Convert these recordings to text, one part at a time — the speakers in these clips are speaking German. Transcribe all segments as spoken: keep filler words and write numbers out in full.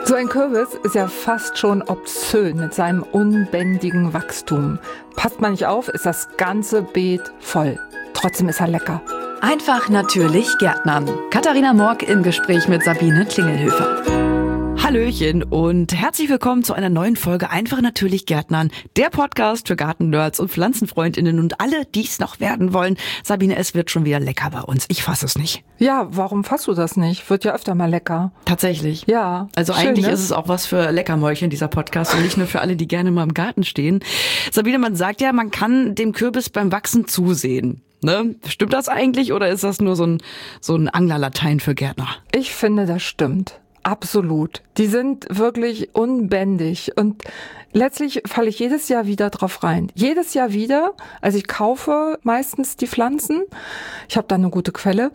So ein Kürbis ist ja fast schon obszön mit seinem unbändigen Wachstum. Passt man nicht auf, ist das ganze Beet voll. Trotzdem ist er lecker. Einfach natürlich Gärtnern. Katharina Morg im Gespräch mit Sabine Klingelhöfer. Hallöchen und herzlich willkommen zu einer neuen Folge Einfach natürlich Gärtnern, der Podcast für Gartennerds und Pflanzenfreundinnen und alle, die es noch werden wollen. Sabine, es wird schon wieder lecker bei uns. Ich fasse es nicht. Ja, warum fasst du das nicht? Wird ja öfter mal lecker. Tatsächlich. Ja. Also schön, eigentlich ne? ist es auch was für Leckermäulchen, dieser Podcast, und nicht nur für alle, die gerne mal im Garten stehen. Sabine, man sagt ja, man kann dem Kürbis beim Wachsen zusehen. Ne? Stimmt das eigentlich oder ist das nur so ein, so ein Anglerlatein für Gärtner? Ich finde, das stimmt. Absolut. Die sind wirklich unbändig und letztlich falle ich jedes Jahr wieder drauf rein. Jedes Jahr wieder. Also ich kaufe meistens die Pflanzen. Ich habe da eine gute Quelle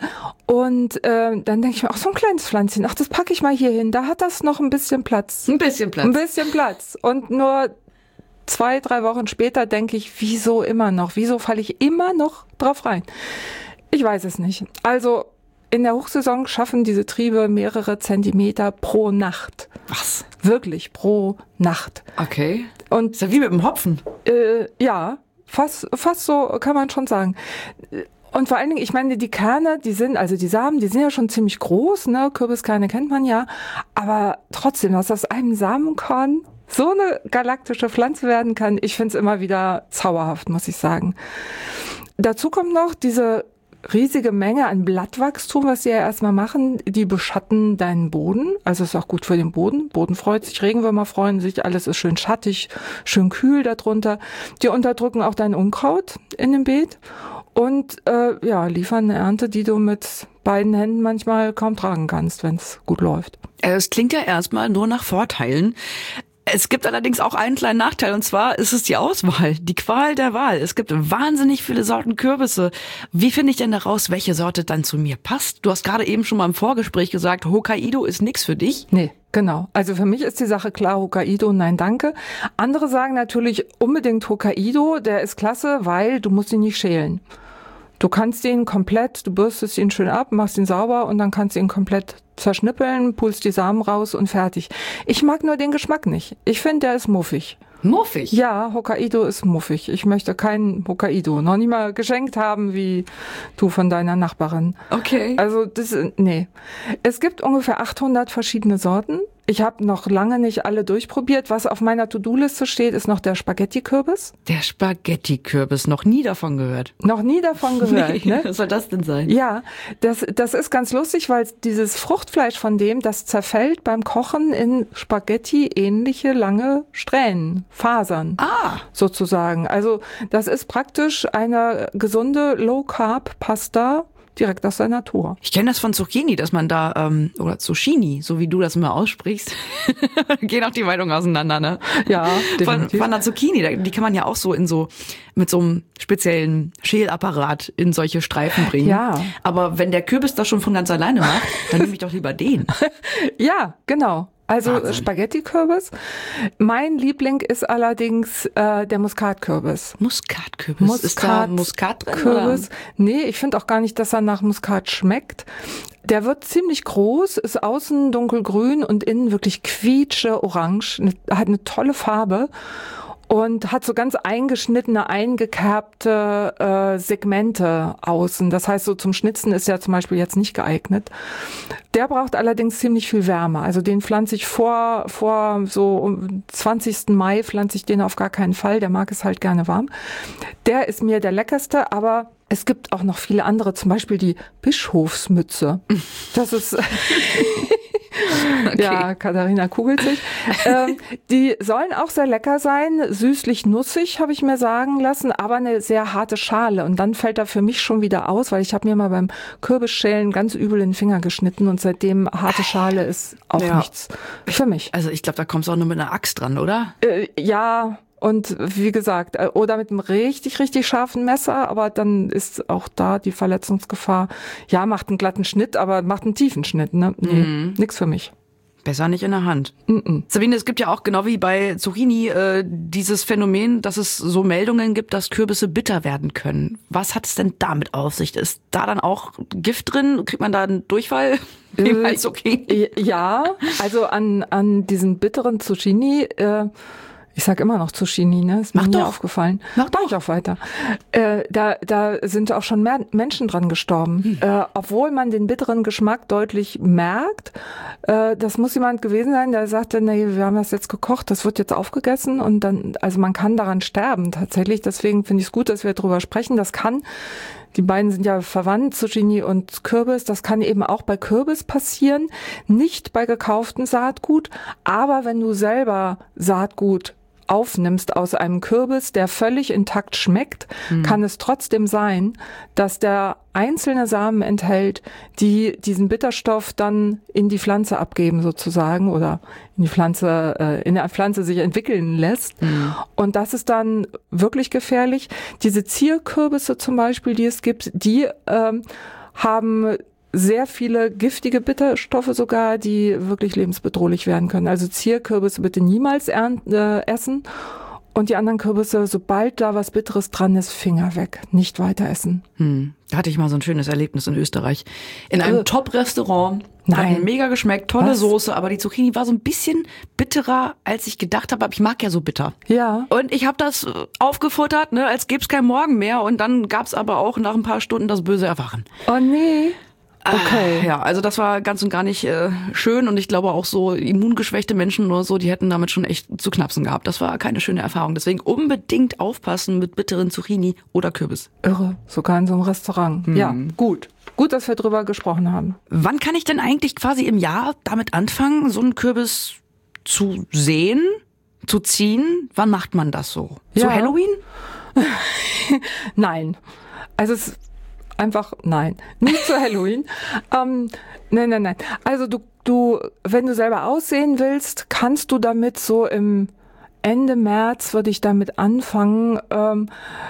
und äh, dann denke ich mir, ach, so ein kleines Pflänzchen, ach, das packe ich mal hier hin. Da hat das noch ein bisschen Platz. Ein bisschen Platz. Ein bisschen Platz. Und nur zwei, drei Wochen später denke ich, wieso immer noch? Wieso falle ich immer noch drauf rein? Ich weiß es nicht. Also in der Hochsaison schaffen diese Triebe mehrere Zentimeter pro Nacht. Was? Wirklich, pro Nacht. Okay. Und ist ja wie mit dem Hopfen. Äh, ja, fast, fast so kann man schon sagen. Und vor allen Dingen, ich meine, die Kerne, die sind, also die Samen, die sind ja schon ziemlich groß, ne? Kürbiskerne kennt man ja. Aber trotzdem, dass aus einem Samenkorn so eine galaktische Pflanze werden kann, ich finde es immer wieder zauberhaft, muss ich sagen. Dazu kommt noch diese riesige Menge an Blattwachstum, was sie ja erstmal machen. Die beschatten deinen Boden. Also ist auch gut für den Boden. Boden freut sich, Regenwürmer freuen sich. Alles ist schön schattig, schön kühl darunter. Die unterdrücken auch dein Unkraut in dem Beet. Und äh, ja, liefern eine Ernte, die du mit beiden Händen manchmal kaum tragen kannst, wenn es gut läuft. Es klingt ja erstmal nur nach Vorteilen. Es gibt allerdings auch einen kleinen Nachteil, und zwar ist es die Auswahl, die Qual der Wahl. Es gibt wahnsinnig viele Sorten Kürbisse. Wie finde ich denn heraus, welche Sorte dann zu mir passt? Du hast gerade eben schon mal im Vorgespräch gesagt, Hokkaido ist nix für dich. Nee, genau. Also für mich ist die Sache klar, Hokkaido, nein, danke. Andere sagen natürlich unbedingt Hokkaido, der ist klasse, weil du musst ihn nicht schälen. Du kannst ihn komplett, du bürstest ihn schön ab, machst ihn sauber und dann kannst du ihn komplett zerschnippeln, pulst die Samen raus und fertig. Ich mag nur den Geschmack nicht. Ich finde, der ist muffig. Muffig? Ja, Hokkaido ist muffig. Ich möchte keinen Hokkaido noch nicht mal geschenkt haben, wie du von deiner Nachbarin. Okay. Also das, nee. Es gibt ungefähr achthundert verschiedene Sorten. Ich habe noch lange nicht alle durchprobiert. Was auf meiner To-Do-Liste steht, ist noch der Spaghetti-Kürbis. Der Spaghetti-Kürbis, noch nie davon gehört. Noch nie davon gehört, nee, ne? Was soll das denn sein? Ja, das, das ist ganz lustig, weil dieses Fruchtfleisch von dem, das zerfällt beim Kochen in Spaghetti-ähnliche lange Strähnen, Fasern. Ah. Sozusagen. Also das ist praktisch eine gesunde Low-Carb-Pasta, direkt aus der Natur. Ich kenne das von Zucchini, dass man da, ähm, oder Zucchini, so wie du das immer aussprichst, gehen auch die Meinungen auseinander, ne? Ja, von, von der Zucchini, die kann man ja auch so in so, mit so einem speziellen Schälapparat in solche Streifen bringen. Ja. Aber wenn der Kürbis das schon von ganz alleine macht, dann nehme ich doch lieber den. Ja, genau. Also Wahnsinn. Spaghetti-Kürbis. Mein Liebling ist allerdings äh, der Muskatkürbis. Muskatkürbis? Muskat Ist da Muskat drin? Kürbis. Oder? Nee, ich finde auch gar nicht, dass er nach Muskat schmeckt. Der wird ziemlich groß, ist außen dunkelgrün und innen wirklich quietsche orange, hat eine tolle Farbe. Und hat so ganz eingeschnittene, eingekerbte äh, Segmente außen. Das heißt, so zum Schnitzen ist ja zum Beispiel jetzt nicht geeignet. Der braucht allerdings ziemlich viel Wärme. Also den pflanze ich vor, vor so am zwanzigsten Mai pflanze ich den auf gar keinen Fall. Der mag es halt gerne warm. Der ist mir der leckerste, aber es gibt auch noch viele andere. Zum Beispiel die Bischofsmütze. Das ist... Okay. Ja, Katharina kugelt sich. ähm, die sollen auch sehr lecker sein, süßlich-nussig, habe ich mir sagen lassen, aber eine sehr harte Schale. Und dann fällt er für mich schon wieder aus, weil ich habe mir mal beim Kürbisschälen ganz übel in den Finger geschnitten und seitdem harte Schale ist auch ja. nichts für mich. Also ich glaube, da kommst du auch nur mit einer Axt dran, oder? Äh, ja, und wie gesagt, oder mit einem richtig, richtig scharfen Messer, aber dann ist auch da die Verletzungsgefahr. Ja, macht einen glatten Schnitt, aber macht einen tiefen Schnitt, ne? Nee, mhm. nix für mich. Besser nicht in der Hand. Mm-mm. Sabine, es gibt ja auch genau wie bei Zucchini äh, dieses Phänomen, dass es so Meldungen gibt, dass Kürbisse bitter werden können. Was hat es denn damit auf sich? Ist da dann auch Gift drin? Kriegt man da einen Durchfall? Wie Äh, als okay. Ja, also an, an diesen bitteren Zucchini, äh, ich sag immer noch Zucchini, ne? Ist mir Mach nie doch. aufgefallen. Mach doch. ich auch weiter. Äh, da, da sind auch schon mehr Menschen dran gestorben. Hm. Äh, obwohl man den bitteren Geschmack deutlich merkt. Äh, das muss jemand gewesen sein, der sagte, nee, wir haben das jetzt gekocht, das wird jetzt aufgegessen und dann, also man kann daran sterben tatsächlich. Deswegen finde ich es gut, dass wir drüber sprechen. Das kann, die beiden sind ja verwandt, Zucchini und Kürbis. Das kann eben auch bei Kürbis passieren. Nicht bei gekauftem Saatgut, aber wenn du selber Saatgut aufnimmst aus einem Kürbis, der völlig intakt schmeckt, mhm. kann es trotzdem sein, dass der einzelne Samen enthält, die diesen Bitterstoff dann in die Pflanze abgeben sozusagen oder in die Pflanze, äh, in der Pflanze sich entwickeln lässt. Mhm. Und das ist dann wirklich gefährlich. Diese Zierkürbisse zum Beispiel, die es gibt, die ähm, haben sehr viele giftige Bitterstoffe sogar, die wirklich lebensbedrohlich werden können. Also Zierkürbisse bitte niemals ernten, äh, essen. Und die anderen Kürbisse, sobald da was Bitteres dran ist, Finger weg. Nicht weiter essen. Hm. Da hatte ich mal so ein schönes Erlebnis in Österreich. In einem äh, Top-Restaurant. Nein. Hat mega geschmeckt, tolle Was? Soße, aber die Zucchini war so ein bisschen bitterer, als ich gedacht habe. Aber ich mag ja so bitter. Ja. Und ich habe das aufgefuttert, ne, als gäbe es kein Morgen mehr. Und dann gab es aber auch nach ein paar Stunden das böse Erwachen. Oh nee. Okay. Ah, ja, also das war ganz und gar nicht äh, schön und ich glaube auch so immungeschwächte Menschen oder so, die hätten damit schon echt zu knapsen gehabt. Das war keine schöne Erfahrung. Deswegen unbedingt aufpassen mit bitteren Zucchini oder Kürbis. Irre, sogar in so einem Restaurant. Hm. Ja, gut. Gut, dass wir drüber gesprochen haben. Wann kann ich denn eigentlich quasi im Jahr damit anfangen, so einen Kürbis zu sehen, zu ziehen? Wann macht man das so? Ja. Zu Halloween? Nein. Also es Einfach, nein, nicht zu Halloween. ähm, nein, nein, nein. Also du, du, wenn du selber aussehen willst, kannst du damit so im Ende März, würde ich damit anfangen, ähm,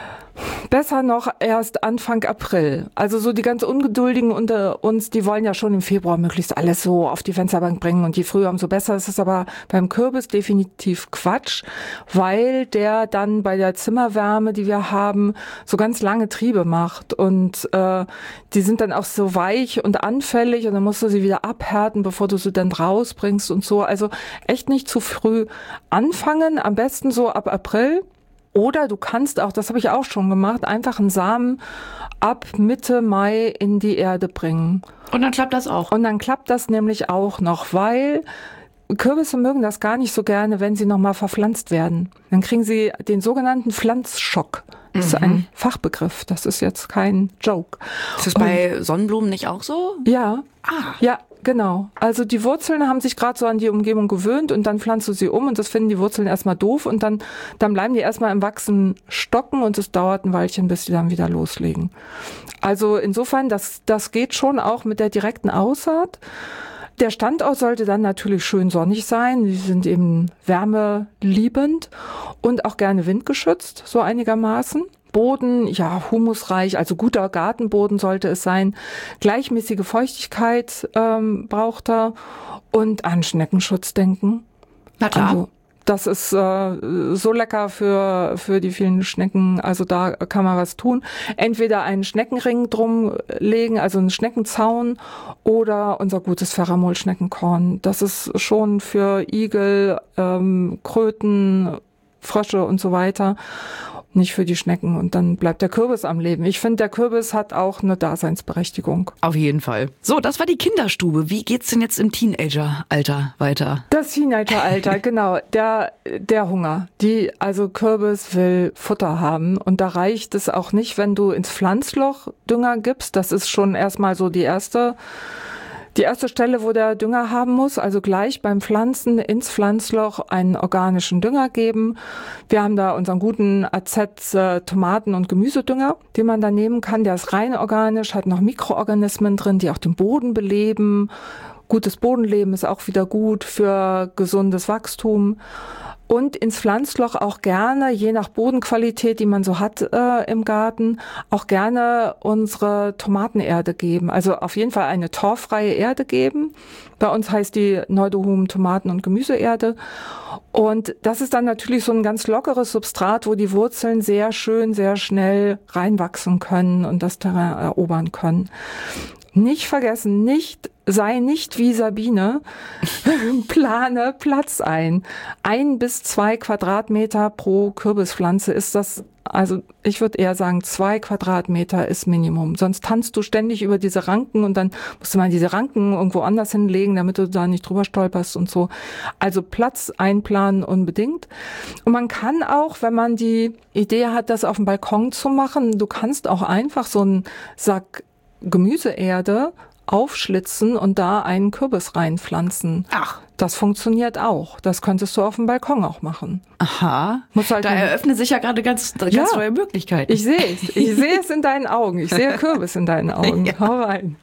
besser noch erst Anfang April. Also so die ganz Ungeduldigen unter uns, die wollen ja schon im Februar möglichst alles so auf die Fensterbank bringen und je früher umso besser. Das ist aber beim Kürbis definitiv Quatsch, weil der dann bei der Zimmerwärme, die wir haben, so ganz lange Triebe macht und äh, die sind dann auch so weich und anfällig und dann musst du sie wieder abhärten, bevor du sie dann rausbringst und so. Also echt nicht zu früh anfangen, am besten so ab April. Oder du kannst auch, das habe ich auch schon gemacht, einfach einen Samen ab Mitte Mai in die Erde bringen. Und dann klappt das auch. Und dann klappt das nämlich auch noch, weil Kürbisse mögen das gar nicht so gerne, wenn sie nochmal verpflanzt werden. Dann kriegen sie den sogenannten Pflanzschock. Das ist ein Fachbegriff, das ist jetzt kein Joke. Ist das bei Und, Sonnenblumen nicht auch so? Ja, ah. ja. Genau. Also die Wurzeln haben sich gerade so an die Umgebung gewöhnt und dann pflanzt du sie um und das finden die Wurzeln erstmal doof und dann, dann bleiben die erstmal im Wachsen stocken und es dauert ein Weilchen, bis die dann wieder loslegen. Also insofern, das, das geht schon auch mit der direkten Aussaat. Der Standort sollte dann natürlich schön sonnig sein. Die sind eben wärmeliebend und auch gerne windgeschützt, so einigermaßen. Boden, ja, humusreich, also guter Gartenboden sollte es sein. Gleichmäßige Feuchtigkeit ähm, braucht er und an Schneckenschutz denken. Na klar. Also, das ist äh, so lecker für für die vielen Schnecken, also da kann man was tun. Entweder einen Schneckenring drum legen, also einen Schneckenzaun oder unser gutes Pheramol-Schneckenkorn. Das ist schon für Igel, ähm, Kröten, Frösche und so weiter. Nicht für die Schnecken und dann bleibt der Kürbis am Leben. Ich finde, der Kürbis hat auch eine Daseinsberechtigung. Auf jeden Fall. So, das war die Kinderstube. Wie geht's denn jetzt im Teenageralter weiter? Das Teenageralter, genau. Der, der Hunger. Die, also Kürbis will Futter haben und da reicht es auch nicht, wenn du ins Pflanzloch Dünger gibst. Das ist schon erstmal so die erste Die erste Stelle, wo der Dünger haben muss, also gleich beim Pflanzen ins Pflanzloch einen organischen Dünger geben. Wir haben da unseren guten A Z äh, Tomaten- und Gemüsedünger, den man da nehmen kann. Der ist rein organisch, hat noch Mikroorganismen drin, die auch den Boden beleben, gutes Bodenleben ist auch wieder gut für gesundes Wachstum. Und ins Pflanzloch auch gerne, je nach Bodenqualität, die man so hat äh, im Garten, auch gerne unsere Tomatenerde geben. Also auf jeden Fall eine torffreie Erde geben. Bei uns heißt die Neudohum Tomaten- und Gemüseerde. Und das ist dann natürlich so ein ganz lockeres Substrat, wo die Wurzeln sehr schön, sehr schnell reinwachsen können und das Terrain erobern können. Nicht vergessen, nicht, sei nicht wie Sabine, plane Platz ein. Ein bis zwei Quadratmeter pro Kürbispflanze ist das, also ich würde eher sagen, zwei Quadratmeter ist Minimum. Sonst tanzt du ständig über diese Ranken und dann musst du mal diese Ranken irgendwo anders hinlegen, damit du da nicht drüber stolperst und so. Also Platz einplanen unbedingt. Und man kann auch, wenn man die Idee hat, das auf dem Balkon zu machen, du kannst auch einfach so einen Sack Gemüseerde aufschlitzen und da einen Kürbis reinpflanzen. Ach. Das funktioniert auch. Das könntest du auf dem Balkon auch machen. Aha. Halt da eröffnen sich ja gerade ganz, ganz ja, neue Möglichkeiten. Ich sehe es. Ich sehe es in deinen Augen. Ich sehe Kürbis in deinen Augen. Ja. Hau rein.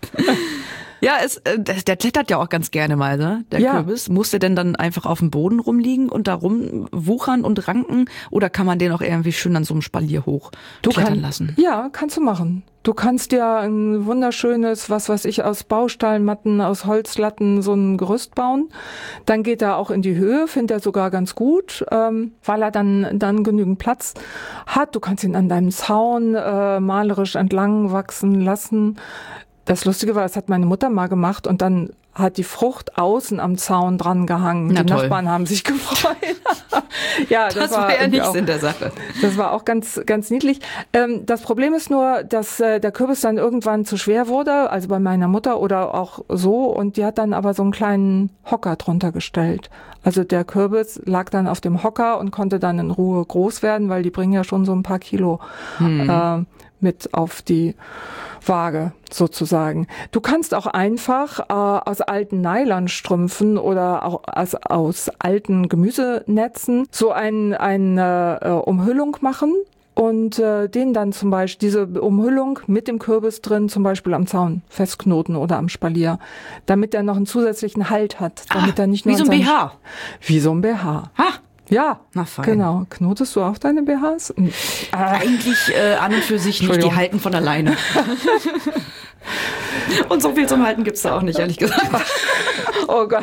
Ja, es, der klettert ja auch ganz gerne mal, ne? Der ja. Kürbis. Muss der denn dann einfach auf dem Boden rumliegen und da rumwuchern und ranken? Oder kann man den auch irgendwie schön an so einem Spalier hoch du klettern kann, lassen? Ja, kannst du machen. Du kannst dir ein wunderschönes, was weiß ich, aus Baustahlmatten, aus Holzlatten so ein Gerüst bauen. Dann geht er auch in die Höhe, findet er sogar ganz gut, ähm, weil er dann dann genügend Platz hat. Du kannst ihn an deinem Zaun äh, malerisch entlang wachsen lassen. Das Lustige war, das hat meine Mutter mal gemacht und dann hat die Frucht außen am Zaun dran gehangen. Na die toll. Nachbarn haben sich gefreut. ja, das, das war, war ja nichts auch, in der Sache. Das war auch ganz, ganz niedlich. Ähm, das Problem ist nur, dass äh, der Kürbis dann irgendwann zu schwer wurde, also bei meiner Mutter oder auch so, und die hat dann aber so einen kleinen Hocker drunter gestellt. Also der Kürbis lag dann auf dem Hocker und konnte dann in Ruhe groß werden, weil die bringen ja schon so ein paar Kilo hm. äh, mit auf die Waage sozusagen. Du kannst auch einfach äh, aus alten Nylonstrümpfen oder auch aus, aus alten Gemüsenetzen so ein, eine äh, Umhüllung machen und äh, den dann zum Beispiel, diese Umhüllung mit dem Kürbis drin, zum Beispiel am Zaun festknoten oder am Spalier, damit er noch einen zusätzlichen Halt hat. Damit ah, er nicht nur wie so ein B H. Wie so ein B H. Ha. Ja, na fein. Genau. Knotest du auch deine B Hs? Äh, Eigentlich äh, an und für sich nicht, die halten von alleine. Und so viel zum Halten gibt's da auch nicht, ehrlich gesagt. Oh Gott.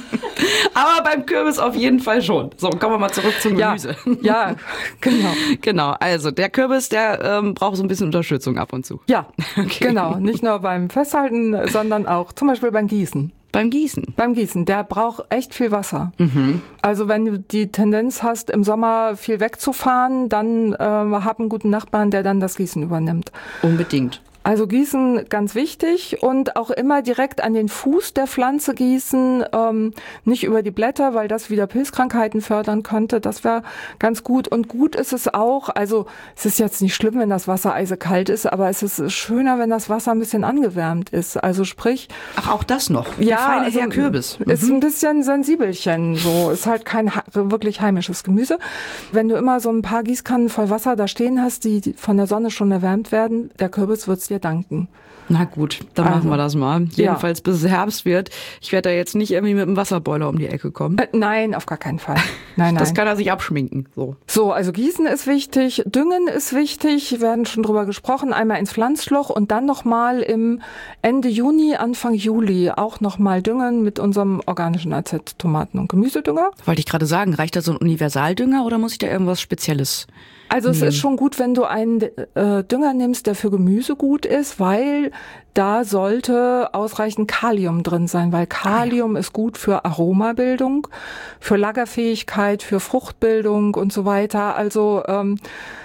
Aber beim Kürbis auf jeden Fall schon. So, kommen wir mal zurück zum Gemüse. Ja, ja, genau. Genau, also der Kürbis, der ähm, braucht so ein bisschen Unterstützung ab und zu. Ja, okay. Genau. Nicht nur beim Festhalten, sondern auch zum Beispiel beim Gießen. Beim Gießen? Beim Gießen. Der braucht echt viel Wasser. Mhm. Also wenn du die Tendenz hast, im Sommer viel wegzufahren, dann äh, hab einen guten Nachbarn, der dann das Gießen übernimmt. Unbedingt. Also Gießen ganz wichtig und auch immer direkt an den Fuß der Pflanze gießen, ähm, nicht über die Blätter, weil das wieder Pilzkrankheiten fördern könnte. Das wäre ganz gut. Und gut ist es auch, also es ist jetzt nicht schlimm, wenn das Wasser eisekalt ist, aber es ist schöner, wenn das Wasser ein bisschen angewärmt ist. Also sprich... Ach, auch das noch? Ja, der feine also, Herr Kürbis. Mhm. Ist ein bisschen sensibelchen, so. Ist halt kein wirklich heimisches Gemüse. Wenn du immer so ein paar Gießkannen voll Wasser da stehen hast, die von der Sonne schon erwärmt werden, der Kürbis wird's dir danken. Na gut, dann also, machen wir das mal. Jedenfalls, ja. Bis es Herbst wird. Ich werde da jetzt nicht irgendwie mit einem Wasserboiler um die Ecke kommen. Äh, nein, auf gar keinen Fall. Nein, nein. Das kann er sich abschminken. So. so, also Gießen ist wichtig, Düngen ist wichtig. Wir werden schon drüber gesprochen. Einmal ins Pflanzloch und dann nochmal im Ende Juni, Anfang Juli auch nochmal düngen mit unserem organischen A Z Tomaten- und Gemüsedünger. Wollte ich gerade sagen, reicht da so ein Universaldünger oder muss ich da irgendwas Spezielles? Also es ist schon gut, wenn du einen äh, Dünger nimmst, der für Gemüse gut ist, weil da sollte ausreichend Kalium drin sein, weil Kalium ah, ja. ist gut für Aromabildung, für Lagerfähigkeit, für Fruchtbildung und so weiter. Also ähm,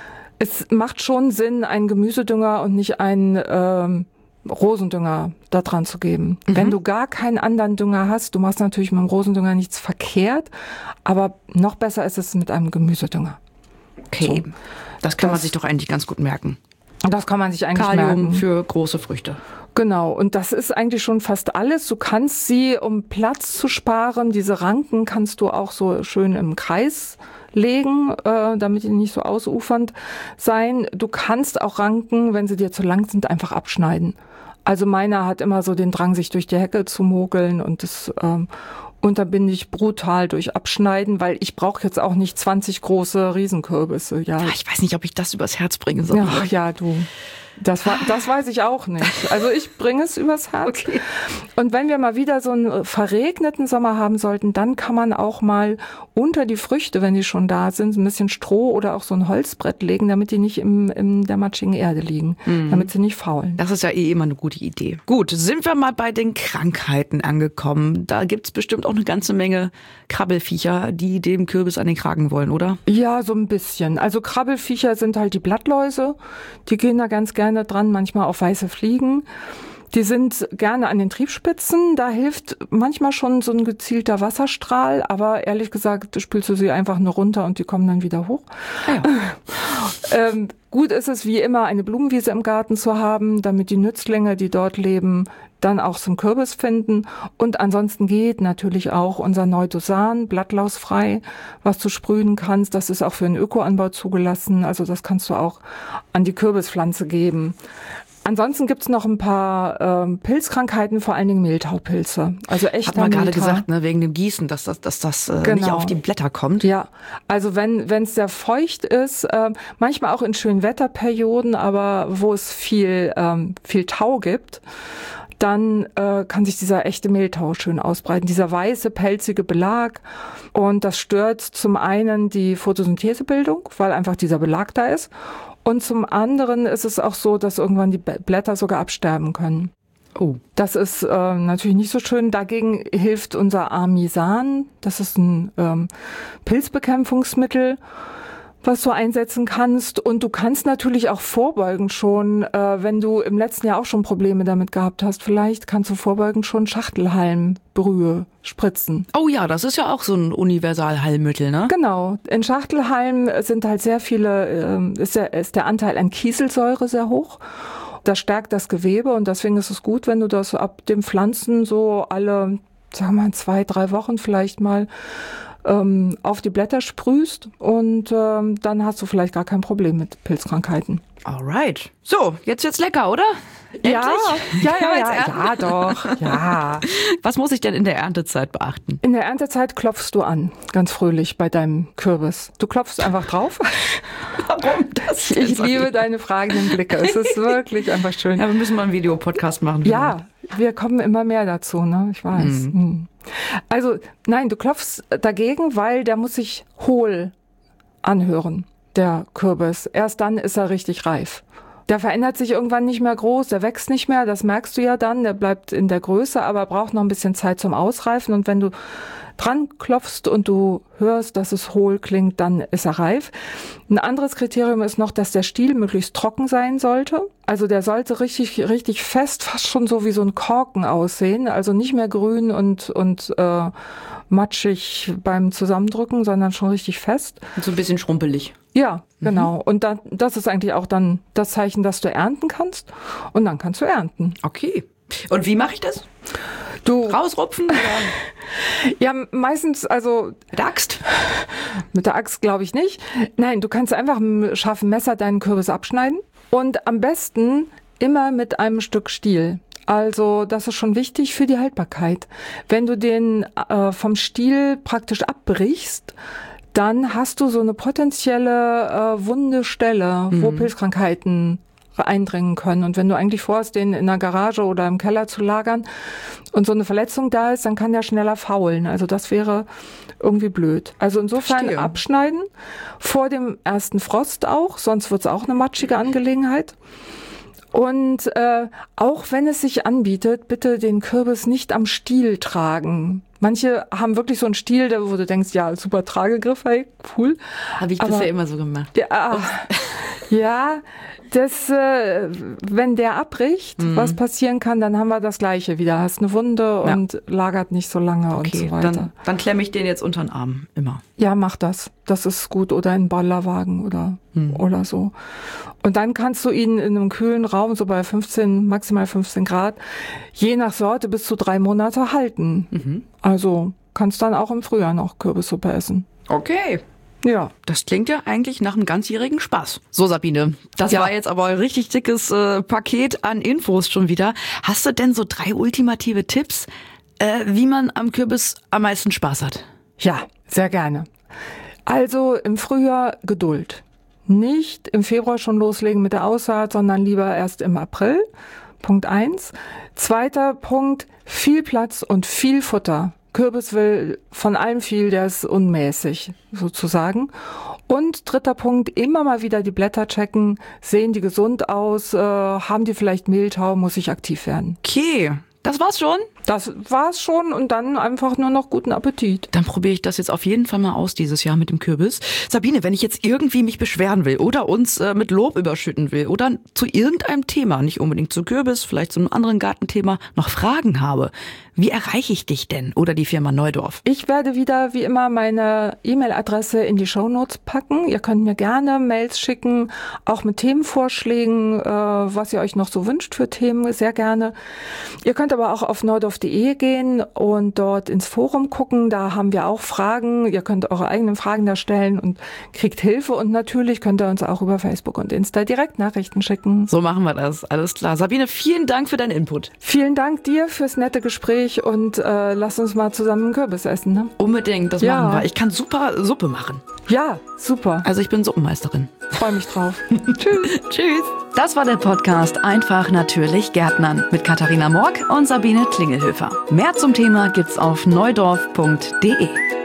es macht schon Sinn, einen Gemüsedünger und nicht einen ähm, Rosendünger da dran zu geben. Mhm. Wenn du gar keinen anderen Dünger hast, du machst natürlich mit dem Rosendünger nichts verkehrt, aber noch besser ist es mit einem Gemüsedünger. Okay, so. Das kann das, man sich doch eigentlich ganz gut merken. Das kann man sich eigentlich Kalium merken. Kalium für große Früchte. Genau, und das ist eigentlich schon fast alles. Du kannst sie, um Platz zu sparen, diese Ranken kannst du auch so schön im Kreis legen, äh, damit die nicht so ausufernd sein. Du kannst auch Ranken, wenn sie dir zu lang sind, einfach abschneiden. Also meiner hat immer so den Drang, sich durch die Hecke zu mogeln und das ähm, unterbinde ich brutal durch Abschneiden, weil ich brauche jetzt auch nicht zwanzig große Riesenkürbisse. Ja, Ja, ich weiß nicht, ob ich das übers Herz bringen soll. ja, ja, du. Das, war, das weiß ich auch nicht. Also ich bringe es übers Herz. Okay. Und wenn wir mal wieder so einen verregneten Sommer haben sollten, dann kann man auch mal unter die Früchte, wenn die schon da sind, ein bisschen Stroh oder auch so ein Holzbrett legen, damit die nicht im, in der matschigen Erde liegen, mhm. damit sie nicht faulen. Das ist ja eh immer eine gute Idee. Gut, sind wir mal bei den Krankheiten angekommen. Da gibt's bestimmt auch eine ganze Menge Krabbelfiecher, die dem Kürbis an den Kragen wollen, oder? Ja, so ein bisschen. Also Krabbelfiecher sind halt die Blattläuse. Die gehen da ganz gerne dran, manchmal auch weiße Fliegen. Die sind gerne an den Triebspitzen. Da hilft manchmal schon so ein gezielter Wasserstrahl, aber ehrlich gesagt spülst du sie einfach nur runter und die kommen dann wieder hoch. Ja. ähm, gut ist es wie immer, eine Blumenwiese im Garten zu haben, damit die Nützlinge, die dort leben, dann auch zum Kürbis finden. Und ansonsten geht natürlich auch unser Neudosan, blattlausfrei, was du sprühen kannst. Das ist auch für den Ökoanbau zugelassen. Also das kannst du auch an die Kürbispflanze geben. Ansonsten gibt's noch ein paar ähm, Pilzkrankheiten, vor allen Dingen Mehltaupilze. Also echter Hat man gerade Mehltau. gesagt, ne, wegen dem Gießen, dass das, dass das äh, Genau. nicht auf die Blätter kommt. Ja, also wenn wenn es sehr feucht ist, äh, manchmal auch in schönen Wetterperioden, aber wo es viel ähm, viel Tau gibt, dann äh, kann sich dieser echte Mehltau schön ausbreiten, dieser weiße, pelzige Belag. Und das stört zum einen die Photosynthesebildung, weil einfach dieser Belag da ist. Und zum anderen ist es auch so, dass irgendwann die Blätter sogar absterben können. Oh. Das ist äh, natürlich nicht so schön. Dagegen hilft unser Armisan. Das ist ein ähm, Pilzbekämpfungsmittel, was du einsetzen kannst. Und du kannst natürlich auch vorbeugend schon, äh, wenn du im letzten Jahr auch schon Probleme damit gehabt hast, vielleicht kannst du vorbeugend schon Schachtelhalmbrühe spritzen. Oh ja, das ist ja auch so ein Universalheilmittel, ne? Genau. In Schachtelhalm sind halt sehr viele, äh, ist, der, ist der Anteil an Kieselsäure sehr hoch. Das stärkt das Gewebe und deswegen ist es gut, wenn du das ab dem Pflanzen so alle, sagen wir mal, zwei, drei Wochen vielleicht mal ähm, auf die Blätter sprühst und ähm, dann hast du vielleicht gar kein Problem mit Pilzkrankheiten. Alright. So, jetzt wird's lecker, oder? Endlich? Ja, ja, ja, ja, ja, ja, doch, ja. Was muss ich denn in der Erntezeit beachten? In der Erntezeit klopfst du an, ganz fröhlich bei deinem Kürbis. Du klopfst einfach drauf. Warum das? Ich liebe deine fragenden Blicke. Es ist wirklich einfach schön. Ja, wir müssen mal einen Videopodcast machen. Ja, wir kommen immer mehr dazu, ne? Ich weiß. Mhm. Also, nein, du klopfst dagegen, weil der muss sich hohl anhören, der Kürbis. Erst dann ist er richtig reif. Der verändert sich irgendwann nicht mehr groß, der wächst nicht mehr, das merkst du ja dann, der bleibt in der Größe, aber braucht noch ein bisschen Zeit zum Ausreifen. Und wenn du dran klopfst und du hörst, dass es hohl klingt, dann ist er reif. Ein anderes Kriterium ist noch, dass der Stiel möglichst trocken sein sollte. Also der sollte richtig, richtig fest, fast schon so wie so ein Korken aussehen. Also nicht mehr grün und, und äh, matschig beim Zusammendrücken, sondern schon richtig fest. Und so ein bisschen schrumpelig. Ja, genau. Mhm. Und dann, das ist eigentlich auch dann das Zeichen, dass du ernten kannst. Und dann kannst du ernten. Okay. Und wie mache ich das? Du rausrupfen? Oder? Ja, meistens, also mit der Axt? Mit der Axt glaube ich nicht. Nein, du kannst einfach mit einem scharfen Messer deinen Kürbis abschneiden. Und am besten immer mit einem Stück Stiel. Also das ist schon wichtig für die Haltbarkeit. Wenn du den äh, vom Stiel praktisch abbrichst, dann hast du so eine potenzielle äh, wunde Stelle, mhm. wo Pilzkrankheiten eindringen können. Und wenn du eigentlich vorhast, den in der Garage oder im Keller zu lagern und so eine Verletzung da ist, dann kann der schneller faulen. Also das wäre irgendwie blöd. Also insofern Verstehe. Abschneiden, vor dem ersten Frost auch, sonst wird es auch eine matschige Angelegenheit. Und äh, auch wenn es sich anbietet, bitte den Kürbis nicht am Stiel tragen. Manche haben wirklich so einen Stiel, wo du denkst, ja, super Tragegriff, hey, cool. Habe ich Aber, bisher immer so gemacht. Ja, ja das, äh, wenn der abbricht, mhm. was passieren kann, dann haben wir das Gleiche wieder. Hast eine Wunde ja. und lagert nicht so lange okay, und so weiter. Dann, dann klemme ich den jetzt unter den Arm, immer. Ja, mach das. Das ist gut. Oder in einen Bollerwagen oder, mhm. oder so. Und dann kannst du ihn in einem kühlen Raum, so bei fünfzehn, maximal fünfzehn Grad, je nach Sorte bis zu drei Monate halten. Mhm. Also kannst dann auch im Frühjahr noch Kürbissuppe essen. Okay. Ja. Das klingt ja eigentlich nach einem ganzjährigen Spaß. So, Sabine, das ja. war jetzt aber ein richtig dickes äh, Paket an Infos schon wieder. Hast du denn so drei ultimative Tipps, äh, wie man am Kürbis am meisten Spaß hat? Ja, sehr gerne. Also im Frühjahr Geduld. Nicht im Februar schon loslegen mit der Aussaat, sondern lieber erst im April. Punkt eins. Zweiter Punkt, viel Platz und viel Futter. Kürbis will von allem viel, der ist unmäßig sozusagen. Und dritter Punkt, immer mal wieder die Blätter checken. Sehen die gesund aus? Äh, haben die vielleicht Mehltau? Muss ich aktiv werden? Okay, das war's schon? Das war's schon und dann einfach nur noch guten Appetit. Dann probiere ich das jetzt auf jeden Fall mal aus dieses Jahr mit dem Kürbis. Sabine, wenn ich jetzt irgendwie mich beschweren will oder uns äh, mit Lob überschütten will oder zu irgendeinem Thema, nicht unbedingt zu Kürbis, vielleicht zu einem anderen Gartenthema, noch Fragen habe, wie erreiche ich dich denn oder die Firma Neudorf? Ich werde wieder wie immer meine E-Mail-Adresse in die Shownotes packen. Ihr könnt mir gerne Mails schicken, auch mit Themenvorschlägen, äh, was ihr euch noch so wünscht für Themen, sehr gerne. Ihr könnt aber auch auf neudorf punkt de gehen und dort ins Forum gucken. Da haben wir auch Fragen. Ihr könnt eure eigenen Fragen da stellen und kriegt Hilfe. Und natürlich könnt ihr uns auch über Facebook und Insta direkt Nachrichten schicken. So machen wir das. Alles klar. Sabine, vielen Dank für deinen Input. Vielen Dank dir fürs nette Gespräch und äh, lass uns mal zusammen einen Kürbis essen. Ne? Unbedingt, das ja. machen wir. Ich kann super Suppe machen. Ja, super. Also ich bin Suppenmeisterin. Freue mich drauf. Tschüss. Tschüss. Das war der Podcast Einfach natürlich Gärtnern mit Katharina Morg und Sabine Klingelhöfer. Mehr zum Thema gibt's auf neudorf punkt de.